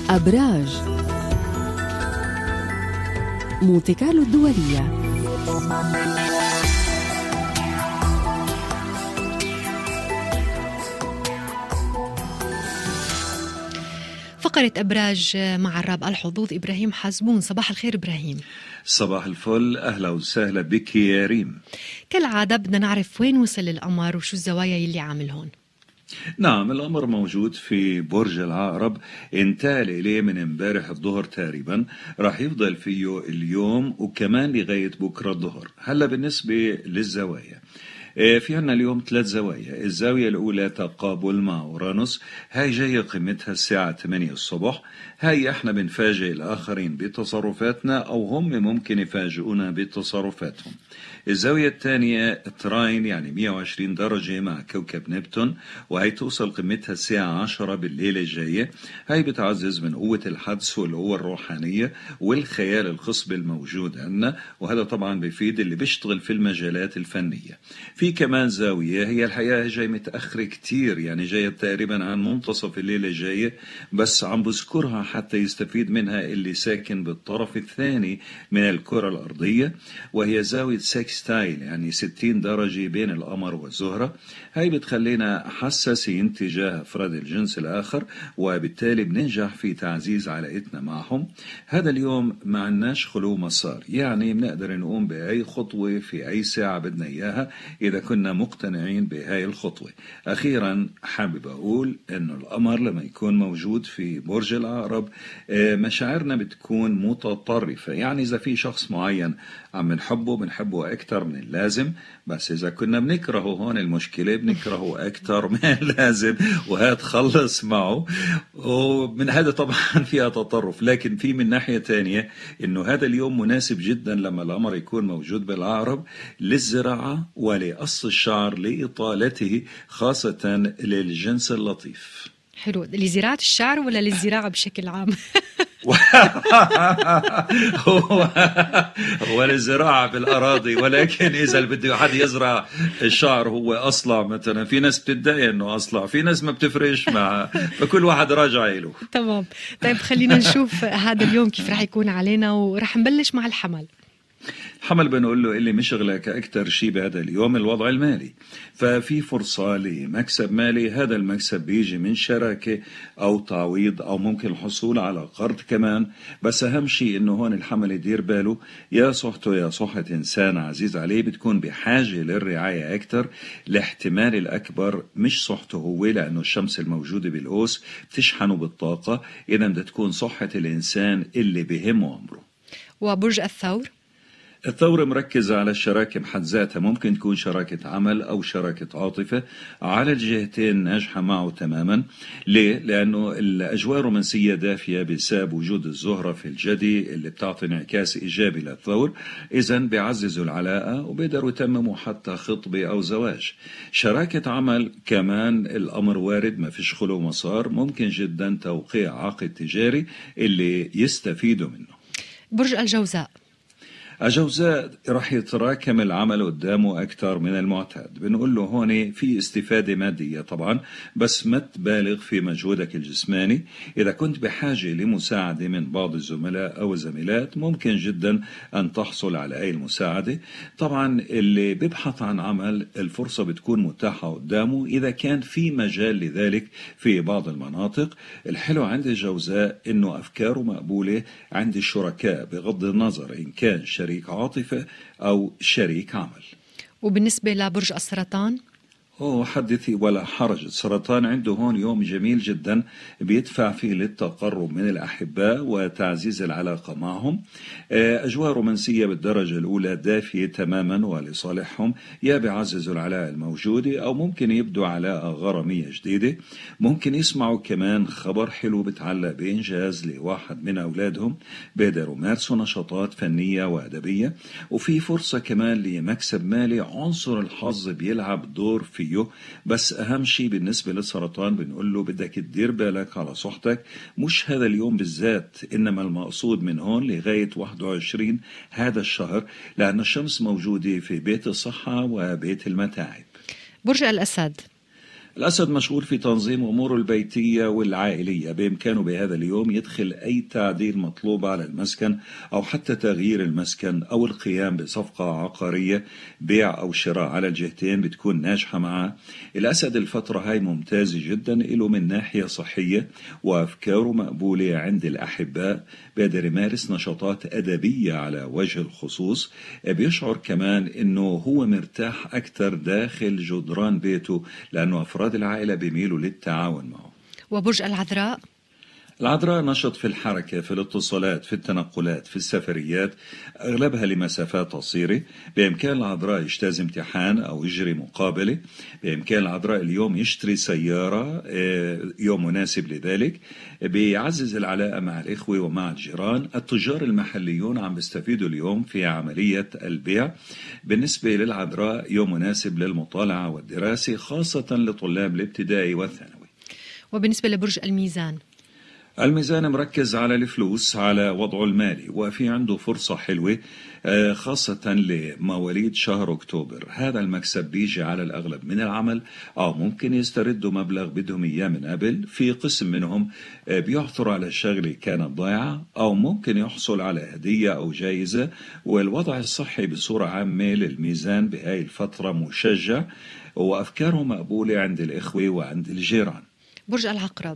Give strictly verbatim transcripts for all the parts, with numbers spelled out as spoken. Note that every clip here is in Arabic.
أبراج مونتي كارلو الدولية. فقرة أبراج مع الراب الحظوظ إبراهيم حزبون. صباح الخير إبراهيم. صباح الفل، أهلا وسهلا بك يا ريم. كالعادة بدنا نعرف وين وصل القمر وشو الزوايا يلي عامل هون. نعم، القمر موجود في برج العقرب، انتقل إليه من امبارح الظهر تقريبا، راح يفضل فيه اليوم وكمان لغاية بكرة الظهر. هلا بالنسبة للزوايا، في عنا اليوم ثلاث زوايا. الزاوية الأولى تقابل مع أورانوس، هاي جاية قيمتها الساعة ثمانية الصبح. هاي احنا بنفاجئ الآخرين بتصرفاتنا أو هم ممكن يفاجئونا بتصرفاتهم. الزاوية الثانية تراين، يعني مئة وعشرين درجة مع كوكب نبتون، وهي توصل قيمتها الساعة عشرة بالليلة الجاية. هاي بتعزز من قوة الحدس والقوة الروحانية والخيال الخصب الموجود عندنا، وهذا طبعا بيفيد اللي بيشتغل في المجالات الفنية. في كمان زاوية هي الحقيقة جاي متأخر كتير، يعني جاية تقريبا عن منتصف الليلة الجاية، بس عم بذكرها حتى يستفيد منها اللي ساكن بالطرف الثاني من الكرة الأرضية، وهي زاوية سكستايل، يعني ستين درجة بين القمر والزهرة. هاي بتخلينا حساسين تجاه أفراد الجنس الآخر، وبالتالي بننجح في تعزيز علاقتنا معهم. هذا اليوم ما عندناش خلو مسار، يعني بنقدر نقوم بأي خطوة في أي ساعة بدنا إياها إذا كنا مقتنعين بهاي الخطوة. أخيرا حابب أقول أنه القمر لما يكون موجود في برج العقرب مشاعرنا بتكون متطرفة، يعني إذا في شخص معين عم نحبه بنحبه أكتر من اللازم، بس إذا كنا بنكرهه هون المشكلة، بنكرهه أكتر من اللازم وهات خلص معه. ومن هذا طبعا فيها تطرف، لكن في من ناحية تانية إنه هذا اليوم مناسب جدا لما القمر يكون موجود بالعقرب للزراعة ولقص الشعر لإطالته، خاصة للجنس اللطيف. حلو، لزراعة الشعر ولا للزراعة بشكل عام؟ هو ولا الزراعة بالأراضي، ولكن إذا بده حد يزرع الشعر هو أصلع مثلا، في ناس بتدعي أنه أصلع، في ناس ما بتفرش معه، فكل واحد راجع له. تمام. طيب خلينا نشوف هذا اليوم كيف رح يكون علينا، ورح نبلش مع الحمل. حمل بنقول له اللي مشغلك أكتر شيء بهذا اليوم الوضع المالي، ففي فرصة لمكسب مالي. هذا المكسب بيجي من شراكة أو تعويض أو ممكن الحصول على قرض كمان، بس أهم شيء إنه هون الحمل يدير باله يا صحته يا صحة إنسان عزيز عليه بتكون بحاجة للرعاية أكتر. الاحتمال الأكبر مش صحته هو، لأنه الشمس الموجودة بالقوس بتشحنه بالطاقة، إذا بدها تكون صحة الإنسان اللي بهمه أمره. وبرج الثور، الثورة مركزة على الشراكة بحد ذاتها، ممكن تكون شراكة عمل أو شراكة عاطفة، على الجهتين ناجحة معه تماما. ليه؟ لأنه الأجواء الرومانسية دافية بسبب وجود الزهرة في الجدي اللي بتعطي انعكاس إيجابي للثور، إذن بيعززوا العلاقة وبيقدروا يتمموا حتى خطبة أو زواج. شراكة عمل كمان الأمر وارد، ما فيش خلو مسار، ممكن جدا توقيع عقد تجاري اللي يستفيدوا منه. برج الجوزاء، الجوزاء راح يتراكم العمل قدامه أكثر من المعتاد. بنقول له هون في استفادة مادية طبعا، بس ما تبالغ في مجهودك الجسماني. إذا كنت بحاجة لمساعدة من بعض الزملاء أو الزميلات ممكن جدا أن تحصل على أي المساعدة. طبعا اللي بيبحث عن عمل الفرصة بتكون متاحة قدامه إذا كان في مجال لذلك في بعض المناطق. الحلو عند الجوزاء إنه أفكاره مقبولة عند الشركاء بغض النظر إن كان شريك عاطفة أو شريك عمل. وبالنسبة لبرج السرطان، أوه حدثي ولا حرج. السرطان عنده هون يوم جميل جدا بيدفع فيه للتقرب من الأحباء وتعزيز العلاقة معهم. أجواء رومانسية بالدرجة الأولى دافية تماما ولصالحهم، يا بيعززوا العلاقة الموجودة أو ممكن يبدوا علاقة غرامية جديدة. ممكن يسمعوا كمان خبر حلو بتعلق بإنجاز لواحد من أولادهم، بيقدروا يمارسوا نشاطات فنية وأدبية. وفي فرصة كمان لمكسب مالي، عنصر الحظ بيلعب دور فيه. بس أهم شيء بالنسبة للسرطان بنقول له بدك تدير بالك على صحتك، مش هذا اليوم بالذات، إنما المقصود من هون لغاية واحد وعشرين هذا الشهر، لأن الشمس موجودة في بيت الصحة وبيت المتاعب. برج الأسد، الأسد مشغول في تنظيم أموره البيتية والعائلية، بإمكانه بهذا اليوم يدخل أي تعديل مطلوب على المسكن أو حتى تغيير المسكن أو القيام بصفقة عقارية، بيع أو شراء على الجهتين بتكون ناجحة معه. الأسد الفترة هاي ممتازة جدا له من ناحية صحية، وأفكاره مقبولة عند الأحباء، بيقدر يمارس نشاطات أدبية على وجه الخصوص، بيشعر كمان إنه هو مرتاح أكثر داخل جدران بيته لأنه أفراد العائلة بيميلوا للتعاون معه. وبرج العذراء؟ العذراء نشط في الحركة، في الاتصالات، في التنقلات، في السفريات، أغلبها لمسافات قصيرة. بإمكان العذراء يجتاز امتحان أو يجري مقابلة. بإمكان العذراء اليوم يشتري سيارة، يوم مناسب لذلك. بيعزز العلاقة مع الإخوة ومع الجيران. التجار المحليون عم بيستفيدوا اليوم في عملية البيع. بالنسبة للعذراء يوم مناسب للمطالعة والدراسة، خاصة لطلاب الابتدائي والثانوي. وبالنسبة لبرج الميزان؟ الميزان مركز على الفلوس، على وضعه المالي، وفي عنده فرصة حلوة خاصة لمواليد شهر أكتوبر. هذا المكسب بيجي على الأغلب من العمل، أو ممكن يستردوا مبلغ بدهم إياه من قبل. في قسم منهم بيعثر على شغلة كانت ضايعة، أو ممكن يحصل على هدية أو جائزة. والوضع الصحي بصورة عامة للميزان بهاي الفترة مشجع، وأفكاره مقبولة عند الإخوة وعند الجيران. برج العقرب؟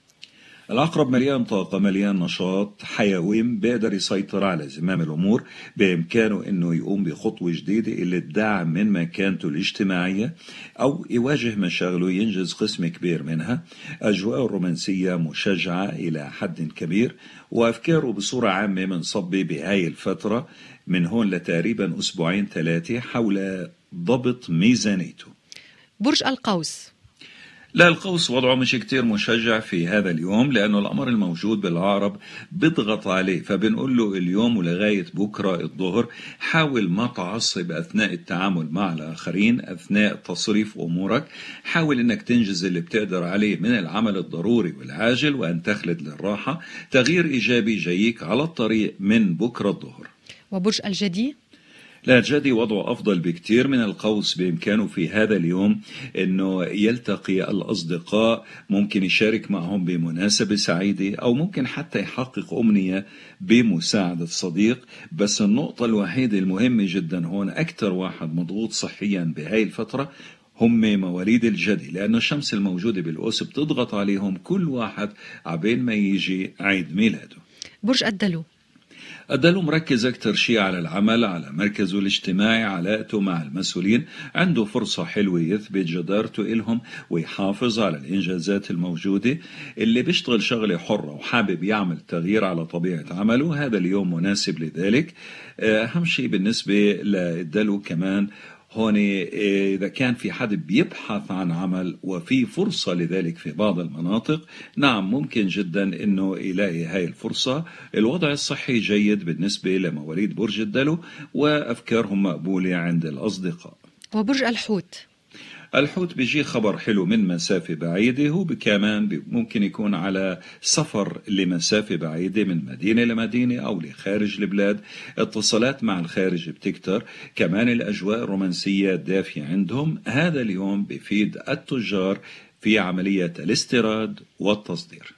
العقرب مليان طاقة، مليان نشاط، حيوي، بيقدر يسيطر على زمام الأمور. بإمكانه أنه يقوم بخطوة جديدة اللي تدعم من مكانته الاجتماعية أو يواجه مشاغله، ينجز قسم كبير منها. أجواء الرومانسية مشجعة إلى حد كبير، وأفكاره بصورة عامة منصبة بهاي الفترة من هون لتقريبا أسبوعين ثلاثة حول ضبط ميزانيته. برج القوس؟ لا، القوس وضعه مش كتير مشجع في هذا اليوم، لأنه الأمر الموجود بالعقرب بيضغط عليه. فبنقول له اليوم ولغاية بكرة الظهر حاول ما تعصب أثناء التعامل مع الآخرين، أثناء تصريف أمورك. حاول أنك تنجز اللي بتقدر عليه من العمل الضروري والعاجل، وأن تخلد للراحة. تغيير إيجابي جايك على الطريق من بكرة الظهر. وبرج الجدي؟ لا، الجدي وضعه أفضل بكتير من القوس. بإمكانه في هذا اليوم أنه يلتقي الأصدقاء، ممكن يشارك معهم بمناسبة سعيدة، أو ممكن حتى يحقق أمنية بمساعدة صديق. بس النقطة الوحيدة المهمة جدا هون، أكثر واحد مضغوط صحيا بهاي الفترة هم مواليد الجدي، لأن الشمس الموجودة بالقوس بتضغط عليهم كل واحد عبين ما يجي عيد ميلاده. برج الدلو؟ الدلو مركز أكتر شيء على العمل، على مركزه الاجتماعي، علاقته مع المسؤولين. عنده فرصة حلوة يثبت جدارته إلهم ويحافظ على الإنجازات الموجودة. اللي بيشتغل شغلة حرة وحابب يعمل تغيير على طبيعة عمله، هذا اليوم مناسب لذلك. أهم شيء بالنسبة للدلو كمان هون، إذا كان في حد بيبحث عن عمل وفي فرصة لذلك في بعض المناطق، نعم ممكن جدا إنه يلاقي هاي الفرصة. الوضع الصحي جيد بالنسبة لمواليد برج الدلو، وأفكارهم مقبولة عند الأصدقاء. وبرج الحوت؟ الحوت بيجي خبر حلو من مسافة بعيدة. هو كمان ممكن يكون على سفر لمسافة بعيدة من مدينة لمدينة أو لخارج البلاد. اتصالات مع الخارج بتكتر. كمان الأجواء الرومانسية الدافية عندهم. هذا اليوم بيفيد التجار في عملية الاستيراد والتصدير.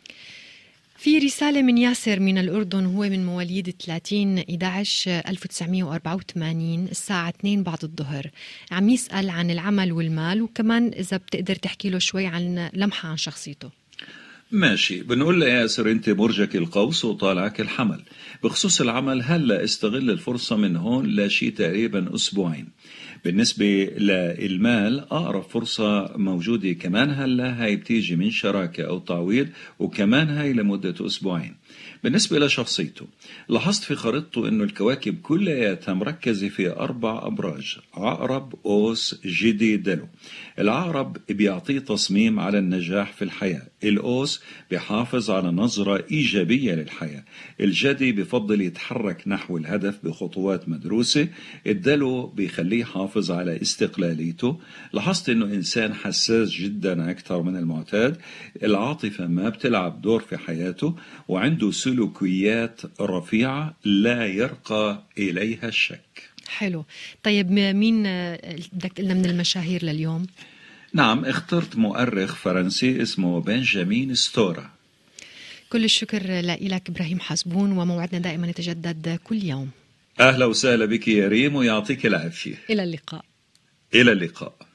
في رسالة من ياسر من الأردن، هو من مواليد ثلاثين إحدى عشر ألف وتسعمية وأربعة وثمانين الساعة اثنين بعد الظهر. عم يسأل عن العمل والمال، وكمان إذا بتقدر تحكي له شوي عن لمحة عن شخصيته. ماشي، بنقول له ياسر انت برجك القوس وطالعك الحمل. بخصوص العمل، هلا استغل الفرصة من هون لشي تقريبا أسبوعين. بالنسبة للمال، أقرب فرصة موجودة كمان هلا، هاي بتيجي من شراكة أو تعويض، وكمان هاي لمدة أسبوعين. بالنسبة لشخصيته، لاحظت في خريطته إنه الكواكب كلها مركزة في أربع أبراج: عقرب، قوس، جدي، دلو. العقرب بيعطيه تصميم على النجاح في الحياة. القوس بيحافظ على نظرة إيجابية للحياة. الجدي بفضل يتحرك نحو الهدف بخطوات مدروسة. الدلو بيخليه يحافظ على استقلاليته. لاحظت إنه إنسان حساس جدا أكثر من المعتاد. العاطفة ما بتلعب دور في حياته، وعنده سلوكيات رفيعة لا يرقى إليها الشك. حلو. طيب مين بدك تقلنا من المشاهير لليوم؟ نعم، اخترت مؤرخ فرنسي اسمه بنجامين ستورا. كل الشكر لك إبراهيم حسبون، وموعدنا دائما يتجدد كل يوم. أهلا وسهلا بك يا ريم، ويعطيك العافية. إلى اللقاء. إلى اللقاء.